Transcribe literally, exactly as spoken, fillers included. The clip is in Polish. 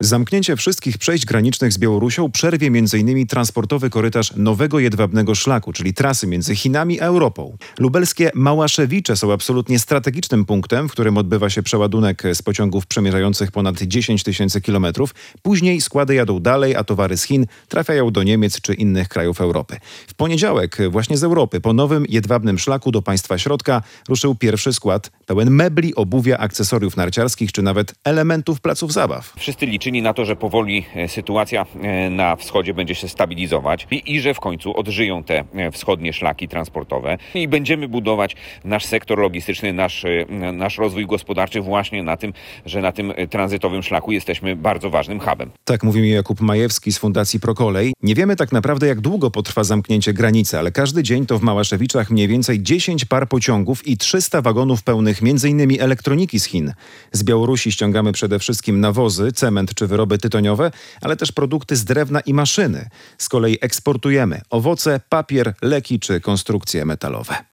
Zamknięcie wszystkich przejść granicznych z Białorusią przerwie między innymi transportowy korytarz nowego jedwabnego szlaku, czyli trasy między Chinami a Europą. Lubelskie Małaszewicze są absolutnie strategicznym punktem, w którym odbywa się przeładunek z pociągów przemierzających ponad dziesięć tysięcy kilometrów. Później składy jadą dalej, a towary z Chin trafiają do Niemiec czy innych krajów Europy. W poniedziałek właśnie z Europy po nowym jedwabnym szlaku do państwa środka ruszył pierwszy skład pełen mebli, obuwia, akcesoriów narciarskich czy nawet elementów placów zabaw. Wszyscy liczyli na to, że powoli sytuacja na wschodzie będzie się stabilizować i, i że w końcu odżyją te wschodnie szlaki transportowe i będziemy budować nasz sektor logistyczny, nasz, nasz rozwój gospodarczy właśnie na tym, że na tym tranzytowym szlaku jesteśmy bardzo ważnym hubem. Tak mówi mi Jakub Majewski z Fundacji Prokolej. Nie wiemy tak naprawdę, jak długo potrwa zamknięcie granicy, ale każdy dzień to w Małaszewiczach mniej więcej dziesięć par pociągów i trzysta wagonów pełnych między innymi elektroniki z Chin. Z Białorusi ściągamy przede wszystkim nawozy, cement czy wyroby tytoniowe, ale też produkty z drewna i maszyny. Z kolei eksportujemy owoce, papier, leki czy konstrukcje metalowe.